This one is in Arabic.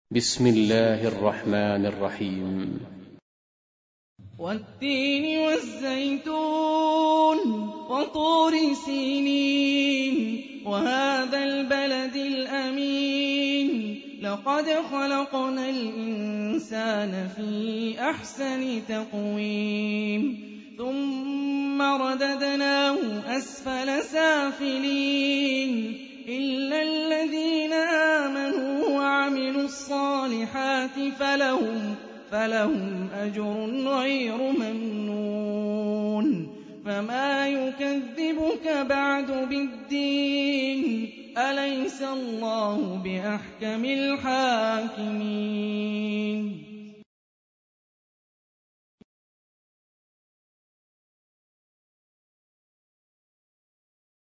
بسم الله الرحمن الرحيم. والتين والزيتون وطور سينين وهذا البلد الأمين لقد خلقنا الإنسان في أحسن تقويم ثم رددناه أسفل سافلين إلا الذين آمنوا وعملوا الصالحات فلهم أجر غير ممنون فما يكذبك بعد بالدين أليس الله بأحكم الحاكمين